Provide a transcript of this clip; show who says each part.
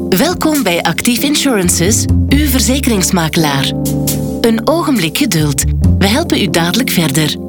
Speaker 1: Welkom bij Actief Insurances, uw verzekeringsmakelaar. Een ogenblik geduld. We helpen u dadelijk verder.